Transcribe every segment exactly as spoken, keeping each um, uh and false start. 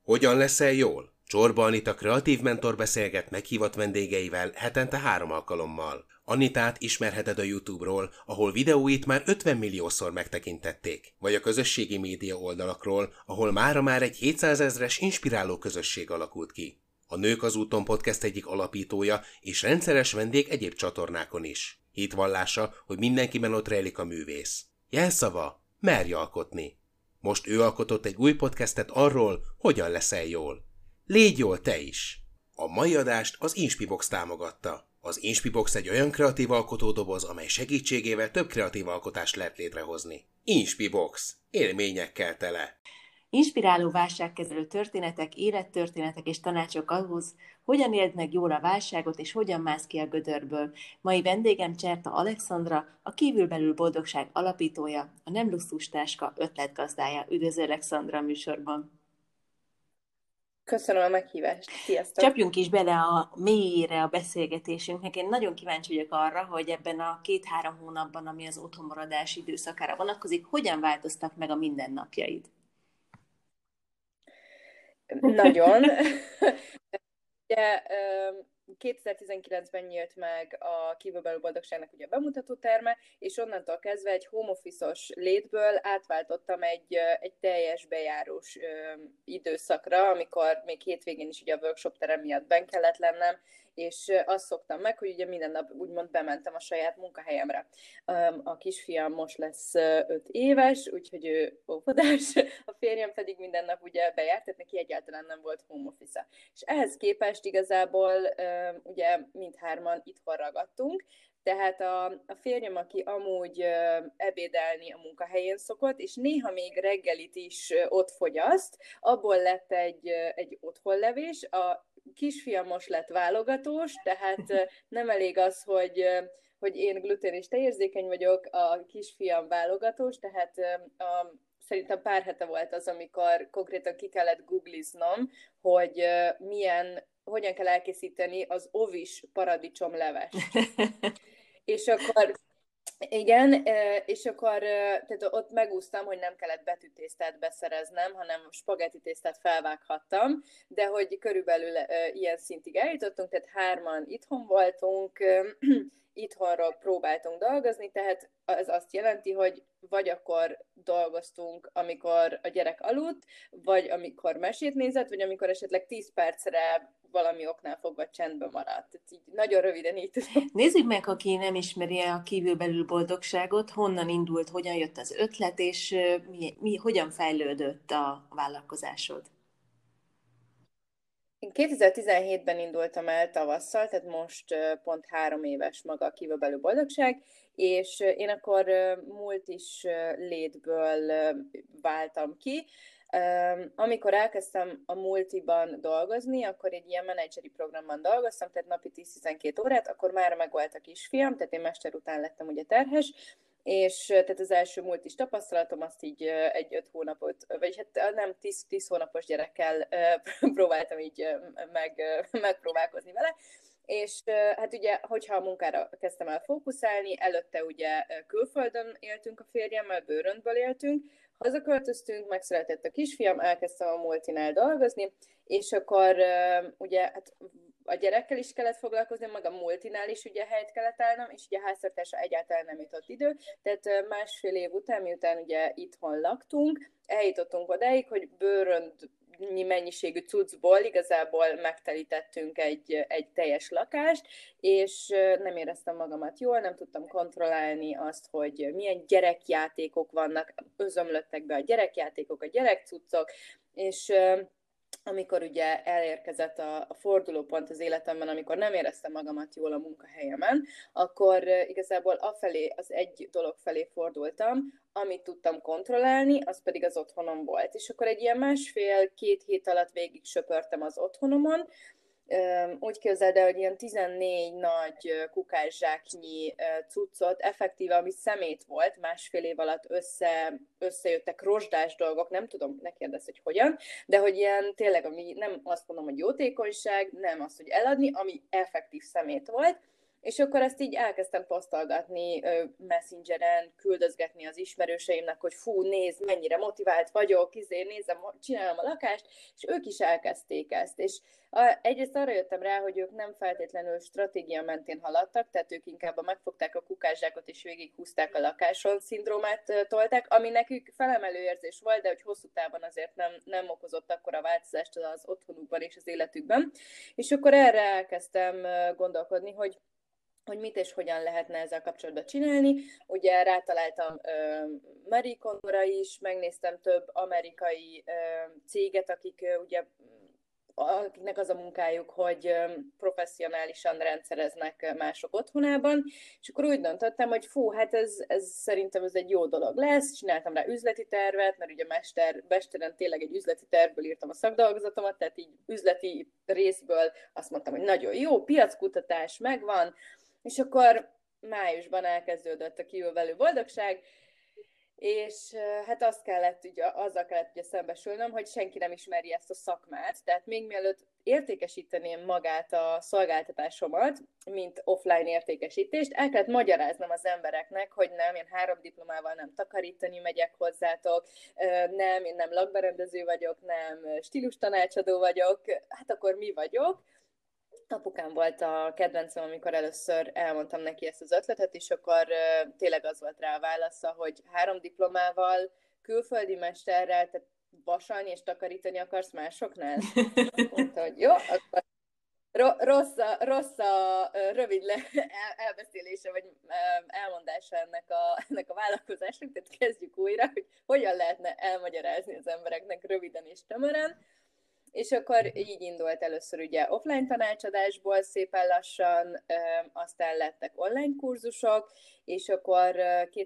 Hogyan leszel jól? Csorba Anita kreatív mentor beszélget meghívott vendégeivel hetente három alkalommal. Anitát ismerheted a YouTube-ról, ahol videóit már ötven milliószor megtekintették, vagy a közösségi média oldalakról, ahol mára már egy hétszázezres inspiráló közösség alakult ki. A Nők az úton podcast egyik alapítója és rendszeres vendég egyéb csatornákon is. Hitvallása, hogy mindenkiben ott rejlik a művész. Jelszava: merj alkotni. Most ő alkotott egy új podcastet arról, hogyan leszel jól. Légy jól te is! A mai adást az Inspibox támogatta. Az Inspibox egy olyan kreatív alkotódoboz, amely segítségével több kreatív alkotást lehet létrehozni. Inspibox. Élményekkel tele. Inspiráló válságkezelő történetek, élettörténetek és tanácsok ahhoz, hogyan éld meg jól a válságot és hogyan mász ki a gödörből. Mai vendégem Cserta Alexandra, a Kívülbelül Boldogság alapítója, a Nem Luxus Táska ötletgazdája. Üdvözlő, Alexandra, a műsorban! Köszönöm a meghívást. Sziasztok! Csapjunk is bele a mélyére a beszélgetésünknek. Én nagyon kíváncsi vagyok arra, hogy ebben a két-három hónapban, ami az otthonmaradás időszakára vonatkozik, hogyonnan változtak meg a mindennapjaid? Nagyon. Ugye, kétezer-tizenkilencben nyílt meg a Kívülbelül Boldogságnak ugye a bemutatóterme, és onnantól kezdve egy home office-os létből átváltottam egy, egy teljes bejárós időszakra, amikor még hétvégén is ugye a workshop terem miatt benn kellett lennem, és azt szoktam meg, hogy ugye minden nap úgymond bementem a saját munkahelyemre. A kisfiam most lesz öt éves, úgyhogy ő óvodás, a férjem pedig minden nap ugye bejárt, tehát neki egyáltalán nem volt home office-a. És ehhez képest igazából ugye mindhárman itthon ragadtunk, tehát a, a férjem, aki amúgy uh, ebédelni a munkahelyén szokott, és néha még reggelit is uh, ott fogyaszt, abból lett egy, uh, egy otthonlevés. A kisfiam most lett válogatós, tehát uh, nem elég az, hogy, uh, hogy én glutén és tejérzékeny vagyok, a kisfiam válogatós, tehát uh, a szerintem pár hete volt az, amikor konkrétan ki kellett googliznom, hogy uh, milyen, hogyan kell elkészíteni az ovis paradicsomlevest. És akkor, igen, és akkor tehát ott megúsztam, hogy nem kellett betűtésztát beszereznem, hanem spagetti tésztát felvághattam, de hogy körülbelül ilyen szintig eljutottunk, tehát hárman itthon voltunk, itthonról próbáltunk dolgozni, tehát ez azt jelenti, hogy vagy akkor dolgoztunk, amikor a gyerek aludt, vagy amikor mesét nézett, vagy amikor esetleg tíz percre valami oknál fogva csendben maradt. Tehát így nagyon röviden így tudom. Nézzük meg, aki nem ismeri a Kívülbelül Boldogságot, honnan indult, hogyan jött az ötlet, és mi, mi, hogyan fejlődött a vállalkozásod? Én kétezer-tizenhétben indultam el tavasszal, tehát most pont három éves maga a Kívülbelül Boldogság, és én akkor múlt is létből váltam ki. Amikor elkezdtem a multiban dolgozni, akkor egy ilyen menedzseri programban dolgoztam, tehát napi tíz-tizenkét órát, akkor már megvolt a kisfiam, tehát én mester után lettem ugye terhes, és tehát az első múlt is tapasztalatom, azt így egy öt hónapot, vagy hát nem tíz, tíz hónapos gyerekkel próbáltam így meg, megpróbálkozni vele, és hát ugye, hogyha a munkára kezdtem el fókuszálni, előtte ugye külföldön éltünk a férjemmel, bőröntből éltünk, hazaköltöztünk, megszületett a kisfiam, elkezdtem a multinál dolgozni, és akkor ugye hát a gyerekkel is kellett foglalkozni, meg a multinál is ugye helyet kellett állnom, és ugye a háztartásra egyáltalán nem jutott idő, tehát másfél év után, miután ugye itthon laktunk, eljutottunk odáig, hogy bőröntnyi mennyiségű cuccból igazából megtelítettünk egy, egy teljes lakást, és nem éreztem magamat jól, nem tudtam kontrollálni azt, hogy milyen gyerekjátékok vannak, özömlöttek be a gyerekjátékok, a gyerekcuccok, és amikor ugye elérkezett a, a fordulópont az életemben, amikor nem éreztem magamat jól a munkahelyemen, akkor igazából afelé, az egy dolog felé fordultam, amit tudtam kontrollálni, az pedig az otthonom volt. És akkor egy ilyen másfél-két hét alatt végig söpörtem az otthonomon, úgy képzeld el, hogy ilyen tizennégy nagy kukászsáknyi cuccot, effektíve, ami szemét volt, másfél év alatt össze, összejöttek rozsdás dolgok, nem tudom, ne kérdezz, hogy hogyan, de hogy ilyen tényleg, ami nem azt mondom, hogy jótékonyság, nem az, hogy eladni, ami effektív szemét volt, És akkor ezt így elkezdtem posztolgatni Messengeren, küldözgetni az ismerőseimnek, hogy fú, nézd, mennyire motivált vagyok, izé, nézem, csinálom a lakást, és ők is elkezdték ezt. És a, egyrészt arra jöttem rá, hogy ők nem feltétlenül stratégia mentén haladtak, tehát ők inkább megfogták a kukázsákot és végighúzták a lakáson szindrómát tolták, ami nekük felemelő érzés volt, de hogy hosszú távon azért nem, nem okozott akkora változást az otthonukban és az életükben. És akkor erre elkezdtem gondolkodni, hogy hogy mit és hogyan lehetne ezzel kapcsolatban csinálni. Ugye rátaláltam uh, Marie Kondora is, megnéztem több amerikai uh, céget, akik uh, ugye akiknek az a munkájuk, hogy professzionálisan rendszereznek mások otthonában, és akkor úgy döntöttem, hogy fú, hát ez, ez szerintem ez egy jó dolog lesz, csináltam rá üzleti tervet, mert ugye mester, mesteren tényleg egy üzleti tervből írtam a szakdolgozatomat, tehát így üzleti részből azt mondtam, hogy nagyon jó, piackutatás megvan, és akkor májusban elkezdődött a kívülbelül boldogság, és hát azt kellett, ugye, azzal kellett ugye szembesülnöm, hogy senki nem ismeri ezt a szakmát, tehát még mielőtt értékesíteném magát a szolgáltatásomat, mint offline értékesítést, el kellett magyaráznom az embereknek, hogy nem, én három diplomával nem takarítani megyek hozzátok, nem, én nem lakberendező vagyok, nem stílustanácsadó vagyok, hát akkor mi vagyok? Apukám volt a kedvencem, amikor először elmondtam neki ezt az ötletet, és akkor uh, tényleg az volt rá a válasza, hogy három diplomával, külföldi mesterrel, tehát vasalni és takarítani akarsz másoknál? Mondta, hogy jó, akkor rossz a, rossz a rövid le, el, elbeszélése, vagy elmondása ennek a, ennek a vállalkozásnak, tehát kezdjük újra, hogy hogyan lehetne elmagyarázni az embereknek röviden és tömören. És akkor így indult először ugye offline tanácsadásból szépen lassan, aztán lettek online kurzusok, és akkor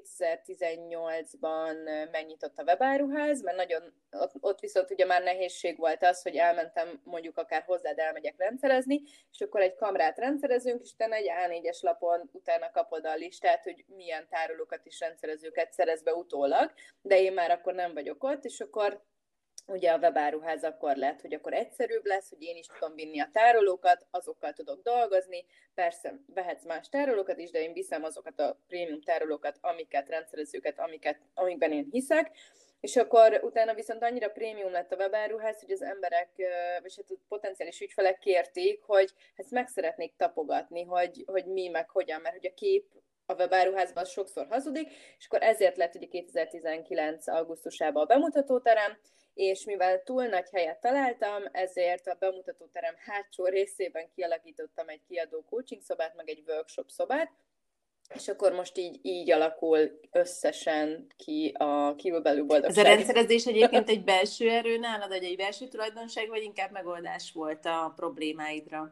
kétezer-tizennyolcban megnyitott a webáruház, mert nagyon, ott viszont ugye már nehézség volt az, hogy elmentem mondjuk akár hozzád elmegyek rendszerezni, és akkor egy kamrát rendszerezünk, és utána egy á négyes lapon utána kapod a listát, hogy milyen tárolókat és rendszerezőket szerez be utólag, de én már akkor nem vagyok ott, és akkor ugye a webáruház akkor lett, hogy akkor egyszerűbb lesz, hogy én is tudom vinni a tárolókat, azokkal tudok dolgozni, persze vehetsz más tárolókat is, de én viszem azokat a prémium tárolókat, amiket, rendszerezőket, amiket, amikben én hiszek, és akkor utána viszont annyira prémium lett a webáruház, hogy az emberek, vagy hát a potenciális ügyfelek kérték, hogy ezt meg szeretnék tapogatni, hogy, hogy mi, meg hogyan, mert hogy a kép a webáruházban sokszor hazudik, és akkor ezért lett ugye kétezer-tizenkilenc augusztusában a bemutatóterem, és mivel túl nagy helyet találtam, ezért a bemutatóterem hátsó részében kialakítottam egy kiadó coaching szobát, meg egy workshop szobát, és akkor most így, így alakul összesen ki a kívülbelül boldogság. Ez a rendszerezés egyébként egy belső erő nálad, vagy egy belső tulajdonság, vagy inkább megoldás volt a problémáidra?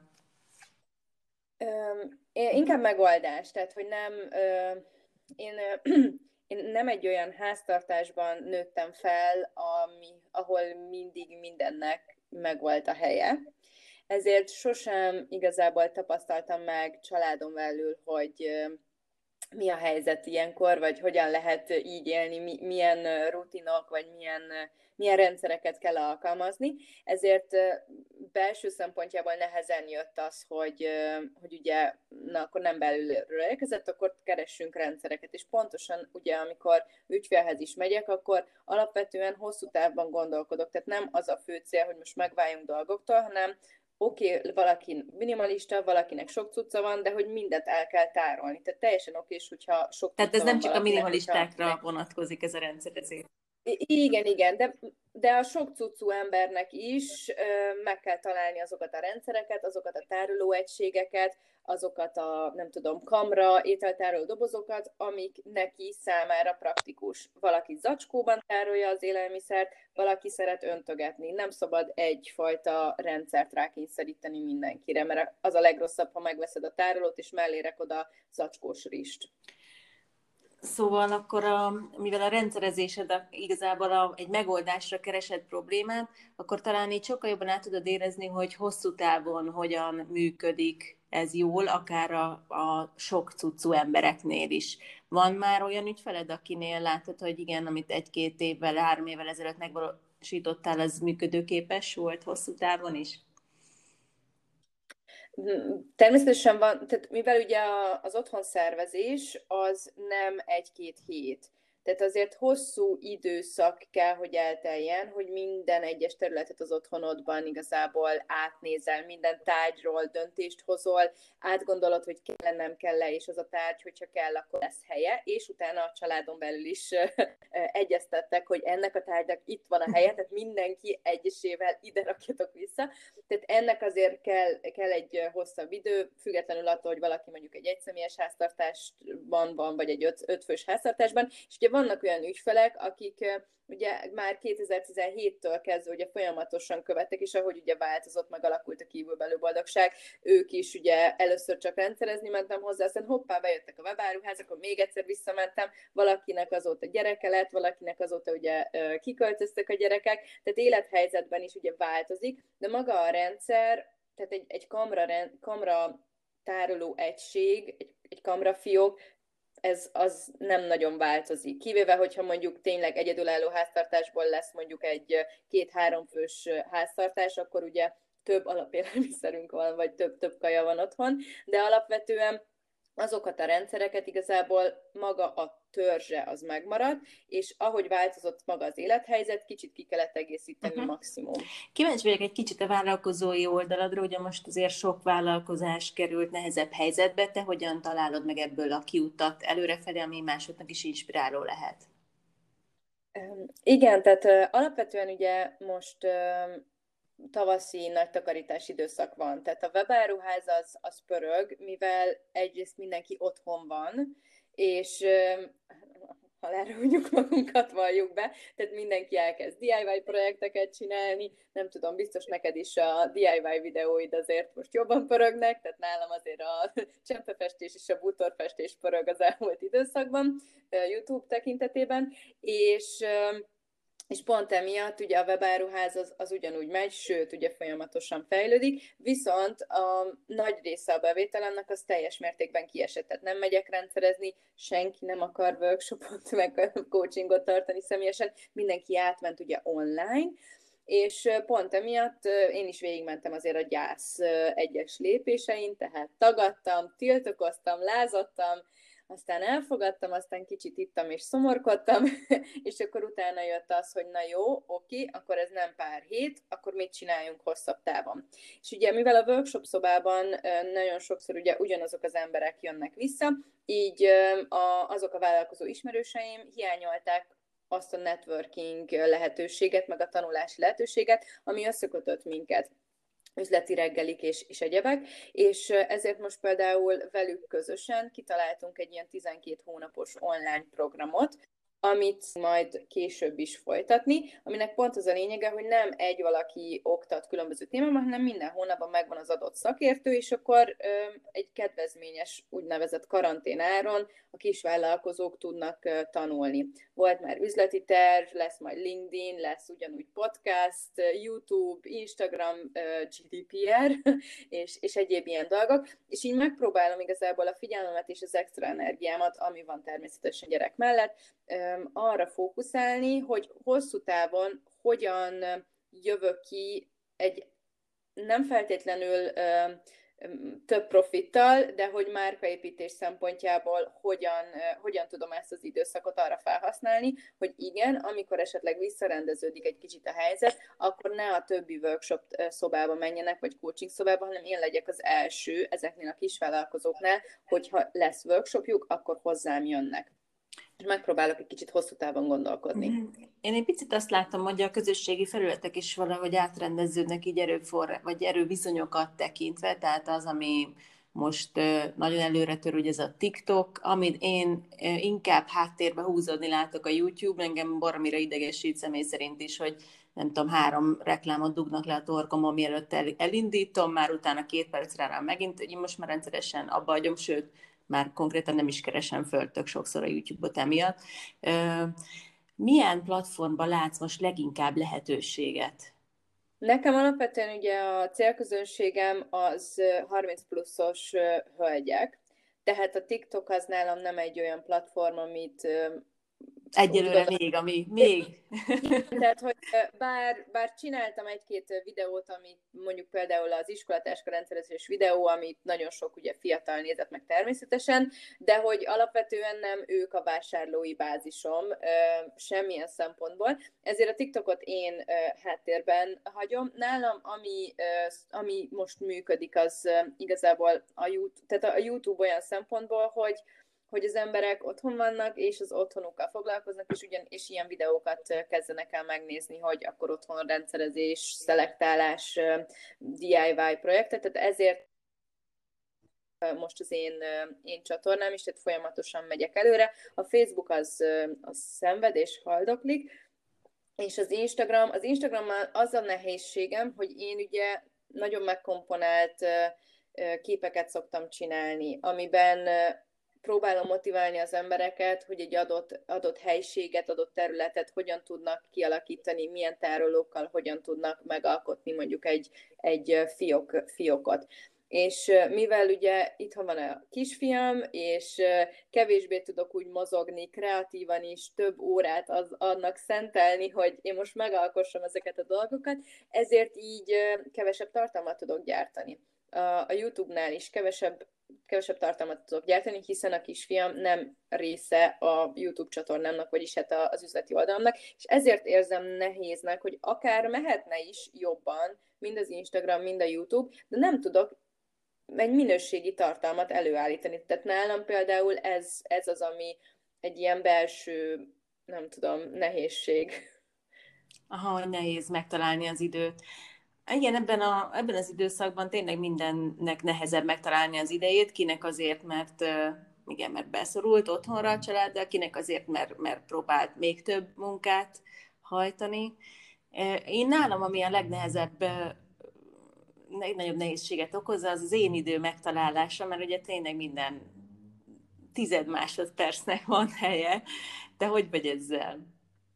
Um, inkább megoldás, tehát hogy nem... Uh, én... Uh, Én nem egy olyan háztartásban nőttem fel, ami, ahol mindig mindennek megvolt a helye. Ezért sosem igazából tapasztaltam meg családon belül, hogy mi a helyzet ilyenkor, vagy hogyan lehet így élni, milyen rutinok, vagy milyen, milyen rendszereket kell alkalmazni. Ezért belső szempontjából nehezen jött az, hogy, hogy ugye, na akkor nem belülről érkezett, akkor keressünk rendszereket. És pontosan ugye, amikor ügyfélhez is megyek, akkor alapvetően hosszú távban gondolkodok. Tehát nem az a fő cél, hogy most megváljunk dolgoktól, hanem oké, okay, valaki minimalista, valakinek sok cucca van, de hogy mindent el kell tárolni. Tehát teljesen okés, hogyha sok Tehát ez cucca nem van csak a minimalistákra valakinek. vonatkozik ez a rendszerezés. Igen, igen, de, de a sok cuccú embernek is ö, meg kell találni azokat a rendszereket, azokat a tárolóegységeket, azokat a, nem tudom, kamra, ételtároló dobozokat, amik neki számára praktikus. Valaki zacskóban tárolja az élelmiszert, valaki szeret öntögetni. Nem szabad egyfajta rendszert rákényszeríteni mindenkire, mert az a legrosszabb, ha megveszed a tárolót, és mellé rakod a zacskós rist. Szóval akkor, a, mivel a rendszerezésed a, igazából a, egy megoldásra keresett problémát, akkor talán így sokkal jobban át tudod érezni, hogy hosszú távon hogyan működik ez jól, akár a, a sok cuccú embereknél is. Van már olyan ügyfeled, akinél látod, hogy igen, amit egy-két évvel, három évvel ezelőtt megvalósítottál, az működőképes volt hosszú távon is? Természetesen van, tehát mivel ugye az otthonszervezés az nem egy-két hét, tehát azért hosszú időszak kell, hogy elteljen, hogy minden egyes területet az otthonodban igazából átnézel, minden tárgyról döntést hozol, átgondolod, hogy kell, nem kell-e, és az a tárgy, hogyha kell, akkor lesz helye, és utána a családon belül is egyeztettek, hogy ennek a tárgynak itt van a helye, tehát mindenki egyesével ide rakjatok vissza. Tehát ennek azért kell, kell egy hosszabb idő, függetlenül attól, hogy valaki mondjuk egy egyszemélyes háztartásban van, vagy egy öt, ötfős háztartásban, és ugye vannak olyan ügyfelek, akik ugye már kétezer-tizenhéttől kezdve ugye folyamatosan követtek, és ahogy ugye változott, meg alakult a kívülbelül boldogság, ők is ugye először csak rendszerezni mentem hozzá, aztán hoppá, bejöttek a webáruház, akkor még egyszer visszamentem, valakinek azóta gyereke lett, valakinek azóta ugye kiköltöztek a gyerekek, tehát élethelyzetben is ugye változik, de maga a rendszer, tehát egy, egy kamra, kamra tároló egység, egy, egy kamrafiók, ez az nem nagyon változik. Kivéve, hogyha mondjuk tényleg egyedülálló háztartásból lesz mondjuk egy két-három fős háztartás, akkor ugye több alapélelmiszerünk van, vagy több-több kaja van otthon, de alapvetően azokat a rendszereket igazából maga a törzse az megmarad, és ahogy változott maga az élethelyzet, kicsit ki kellett egészíteni uh-huh. maximum. Kíváncsi vagyok egy kicsit a vállalkozói oldaladra, ugye most azért sok vállalkozás került nehezebb helyzetbe, te hogyan találod meg ebből a kiutat előrefelé, ami másoknak is inspiráló lehet? Igen, tehát alapvetően ugye most tavaszi nagy takarítás időszak van. Tehát a webáruház az, az pörög, mivel egyrészt mindenki otthon van, és halára húgyjuk magunkat, valljuk be, tehát mindenki elkezd dé i vé projekteket csinálni, nem tudom, biztos neked is a dé i vé videóid azért most jobban pörögnek, tehát nálam azért a csempefestés és a bútorfestés pörög az elmúlt időszakban, YouTube tekintetében, és és pont emiatt ugye a webáruház az, az ugyanúgy megy, sőt, ugye folyamatosan fejlődik, viszont a nagy része a bevételemnek az teljes mértékben kiesett. Tehát nem megyek rendszerezni, senki nem akar workshopot, meg coachingot tartani személyesen, mindenki átment ugye online, és pont emiatt én is végigmentem azért a gyász egyes lépésein, tehát tagadtam, tiltakoztam, lázadtam, aztán elfogadtam, aztán kicsit ittam és szomorkodtam, és akkor utána jött az, hogy na jó, oké, akkor ez nem pár hét, akkor mit csináljunk hosszabb távon. És ugye mivel a workshop szobában nagyon sokszor ugye ugyanazok az emberek jönnek vissza, így a, azok a vállalkozó ismerőseim hiányolták azt a networking lehetőséget, meg a tanulási lehetőséget, ami összekötött minket, üzleti reggelik és, és egyebek, és ezért most például velük közösen kitaláltunk egy ilyen tizenkét hónapos online programot, amit majd később is folytatni, aminek pont az a lényege, hogy nem egy valaki oktat különböző témában, hanem minden hónapban megvan az adott szakértő, és akkor ö, egy kedvezményes úgynevezett karanténáron a kisvállalkozók tudnak ö, tanulni. Volt már üzleti terv, lesz majd LinkedIn, lesz ugyanúgy podcast, YouTube, Instagram, ö, gé dé pé er, és, és egyéb ilyen dolgok, és így megpróbálom igazából a figyelmemet és az extra energiámat, ami van természetesen gyerek mellett, arra fókuszálni, hogy hosszú távon hogyan jövök ki egy nem feltétlenül több profittal, de hogy márkaépítés szempontjából hogyan, hogyan tudom ezt az időszakot arra felhasználni, hogy igen, amikor esetleg visszarendeződik egy kicsit a helyzet, akkor ne a többi workshop szobába menjenek, vagy coaching szobába, hanem én legyek az első ezeknél a kisvállalkozóknál, hogyha lesz workshopjuk, akkor hozzám jönnek. És megpróbálok egy kicsit hosszú távon gondolkodni. Én egy picit azt látom, hogy a közösségi felületek is valahogy átrendeződnek így erőforrás, vagy erőviszonyokat tekintve, tehát az, ami most nagyon előre tör, hogy ez a TikTok, amit én inkább háttérbe húzódni látok a YouTube, engem baromira idegesít személy szerint is, hogy nem tudom, három reklámot dugnak le a torkomon, mielőtt elindítom, már utána két percre rá megint, én most már rendszeresen abba hagyom, sőt, már konkrétan nem is keresem föl tök sokszor a YouTube-ot emiatt. Milyen platformban látsz most leginkább lehetőséget? Nekem alapvetően ugye a célközönségem az harminc pluszos hölgyek, tehát a TikTok az nálam nem egy olyan platform, amit Egyelőre még, ami még. Tehát, hogy bár, bár csináltam egy-két videót, amit mondjuk például az iskolatáska rendszerezés videó, amit nagyon sok ugye fiatal nézett meg természetesen, de hogy alapvetően nem ők a vásárlói bázisom semmilyen szempontból. Ezért a TikTokot én háttérben hagyom. Nálam, ami, ami most működik, az igazából a YouTube, tehát a YouTube olyan szempontból, hogy hogy az emberek otthon vannak, és az otthonukkal foglalkoznak, és, ugyan, és ilyen videókat kezdenek el megnézni, hogy akkor otthon rendszerezés, szelektálás, dé i vé projektet, tehát ezért most az én, én csatornám is, tehát folyamatosan megyek előre. A Facebook az, az szenved és haldoklik, és az Instagram, az Instagrammal az a nehézségem, hogy én ugye nagyon megkomponált képeket szoktam csinálni, amiben próbálom motiválni az embereket, hogy egy adott, adott helyiséget, adott területet hogyan tudnak kialakítani, milyen tárolókkal hogyan tudnak megalkotni mondjuk egy, egy fiók, fiókot. És mivel ugye itthon van a kisfiam, és kevésbé tudok úgy mozogni, kreatívan is több órát az, annak szentelni, hogy én most megalkossam ezeket a dolgokat, ezért így kevesebb tartalmat tudok gyártani. A, a YouTube-nál is kevesebb kevesebb tartalmat tudok gyártani, hiszen a kisfiam nem része a YouTube csatornámnak, vagyis hát az üzleti oldalomnak, és ezért érzem nehéznek, hogy akár mehetne is jobban, mind az Instagram, mind a YouTube, de nem tudok egy minőségi tartalmat előállítani. Tehát nálam például ez, ez az, ami egy ilyen belső, nem tudom, nehézség. Aha, hogy nehéz megtalálni az időt. Igen, ebben, a, ebben az időszakban tényleg mindennek nehezebb megtalálni az idejét, kinek azért, mert igen, mert beszorult otthonra a családdal, kinek azért, mert, mert próbált még több munkát hajtani. Én nálam, ami a legnehezebb, legnagyobb nehézséget okozza, az az én idő megtalálása, mert ugye tényleg minden tized másodpercnek van helye. Te hogy vagy ezzel?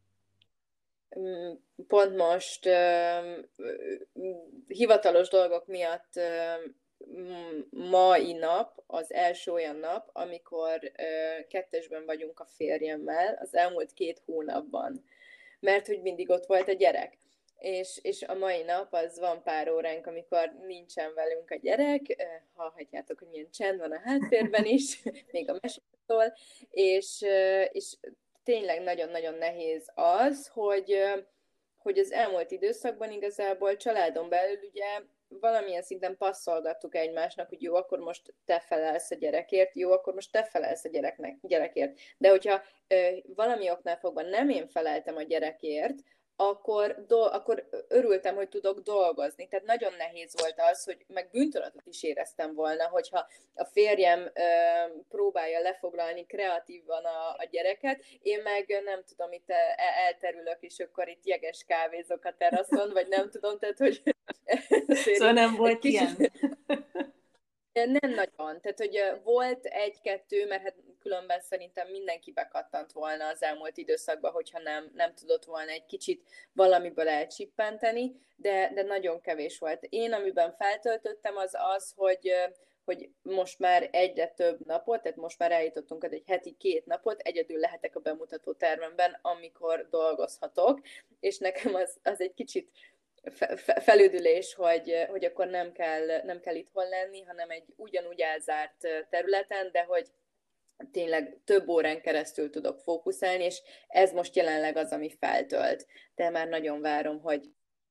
Pont most uh, hivatalos dolgok miatt uh, mai nap az első olyan nap, amikor uh, kettesben vagyunk a férjemmel az elmúlt két hónapban, mert hogy mindig ott volt a gyerek. És, és a mai nap az van pár óránk, amikor nincsen velünk a gyerek, uh, hallhatjátok, hogy milyen csend van a háttérben is, még a mesétől, és, uh, és tényleg nagyon-nagyon nehéz az, hogy, hogy az elmúlt időszakban igazából családon belül ugye valamilyen szinten passzolgattuk egymásnak, hogy jó, akkor most te felelsz a gyerekért, jó, akkor most te felelsz a gyereknek, gyerekért. De hogyha ö, valami oknál fogva nem én feleltem a gyerekért, akkor, do, akkor örültem, hogy tudok dolgozni. Tehát nagyon nehéz volt az, hogy meg bűntudatot is éreztem volna, hogyha a férjem ö, próbálja lefoglalni kreatívan a, a gyereket, én meg nem tudom, itt elterülök, és akkor itt jeges kávézok a teraszon, vagy nem tudom, tehát hogy... Szóval nem volt kis... ilyen? Nem nagyon. Tehát, hogy volt egy-kettő, mert hát különben szerintem mindenki bekattant volna az elmúlt időszakban, hogyha nem, nem tudott volna egy kicsit valamiből elcsippenteni, de, de nagyon kevés volt. Én, amiben feltöltöttem, az az, hogy, hogy most már egyre több napot, tehát most már eljutottunk egy heti két napot, egyedül lehetek a bemutató termemben, amikor dolgozhatok, és nekem az, az egy kicsit felüdülés, hogy, hogy akkor nem kell, nem kell itthon lenni, hanem egy ugyanúgy elzárt területen, de hogy tényleg több órán keresztül tudok fókuszálni, és ez most jelenleg az, ami feltölt. De már nagyon várom, hogy...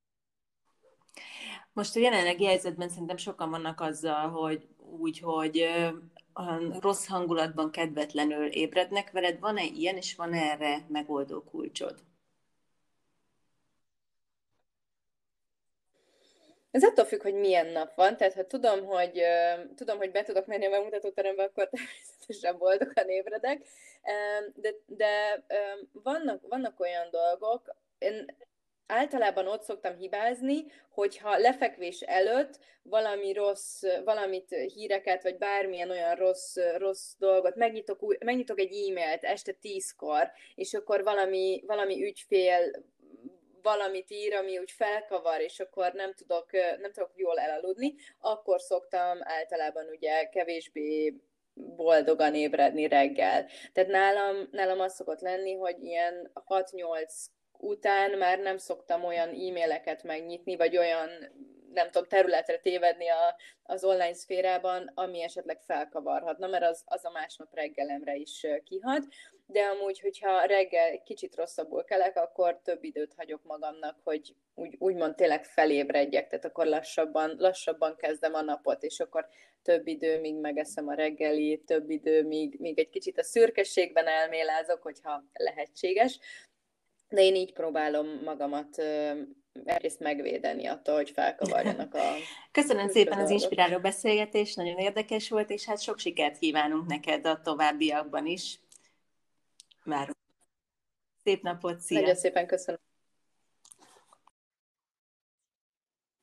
Most a jelenlegi helyzetben szerintem sokan vannak azzal, hogy úgy, hogy a rossz hangulatban kedvetlenül ébrednek veled. Van-e ilyen, és van erre megoldó kulcsod? Ez attól függ, hogy milyen nap van, tehát ha tudom, hogy, uh, tudom, hogy be tudok menni a bemutatóterembe, akkor természetesen boldogan ébredek, uh, de, de uh, vannak, vannak olyan dolgok, én általában ott szoktam hibázni, hogyha lefekvés előtt valami rossz, valamit, híreket, vagy bármilyen olyan rossz, rossz dolgot, megnyitok, megnyitok egy e-mailt este tízkor, és akkor valami, valami ügyfél valamit ír, ami úgy felkavar, és akkor nem tudok, nem tudok jól elaludni, akkor szoktam általában ugye kevésbé boldogan ébredni reggel. Tehát nálam, nálam az szokott lenni, hogy ilyen hat-nyolc után már nem szoktam olyan e-maileket megnyitni, vagy olyan, nem tudom, területre tévedni a, az online szférában, ami esetleg felkavarhatna, mert az, az a másnap reggelemre is kihat. De amúgy, hogyha reggel kicsit rosszabbul kelek, akkor több időt hagyok magamnak, hogy úgy, úgymond tényleg felébredjek, tehát akkor lassabban, lassabban kezdem a napot, és akkor több idő, míg megeszem a reggelit, több idő, míg, míg egy kicsit a szürkességben elmélázok, hogyha lehetséges. De én így próbálom magamat egyrészt megvédeni attól, hogy felkavarjanak a... Köszönöm szépen az inspiráló beszélgetést, nagyon érdekes volt, és hát sok sikert kívánunk neked a továbbiakban is. Várunk. Szép napot, szia! Nagyon szépen köszönöm.